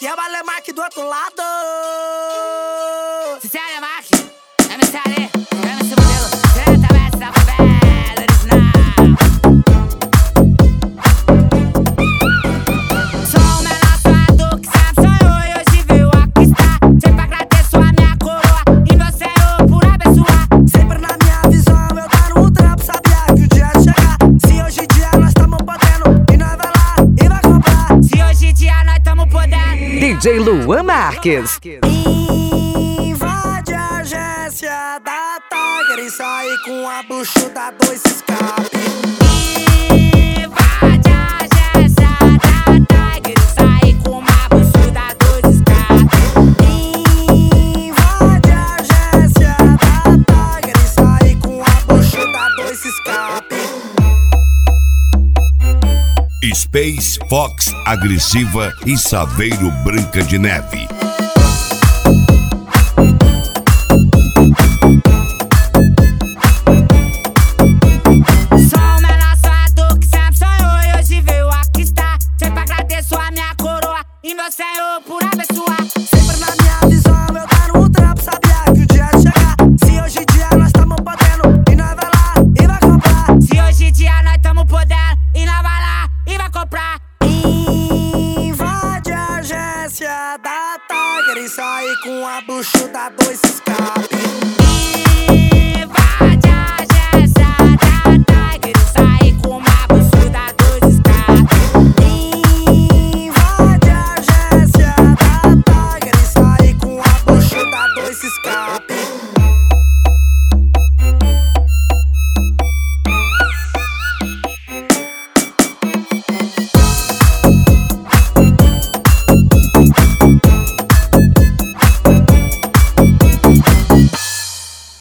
que é o Alemark do outro lado. Se é Alemark, MC Ale, MC Modelo, diretamente da favela original. Sou o menor sonhador que sempre sonhou e hoje veio aqui estar. Sempre agradeço a minha coroa e meu Senhor por abençoar. Sempre na minha visão eu dando um trampo, sabia que o dia ia chegar. Se hoje em dia nós tamo podendo e nós vai lá e vai comprar. Se hoje em dia nós tamo podendo. DJ Luan Marques. Invade a agência da Tiger e sai com a buchuda, dois escape. Invade a agência da Tiger e sai com uma buchuda, dois escapes. Invade a agência da Tiger e sai com a buchuda, dois escape. Space Fox Agressiva e Saveiro Branca de Neve. Sou o menor sonhador que sempre sonhou e hoje veio aqui estar. Sempre agradeço a minha coroa e meu Senhor por abençoar. Sempre na minha visão eu dando um trampo, sabia que o dia ia chegar. Se hoje em dia nós tamo podendo e nós vai lá e vai comprar. Se hoje em dia nós tamo podendo e nós vai lá e vai comprar. Invade a agência da Tiger e sai com a buchuda, dois escape.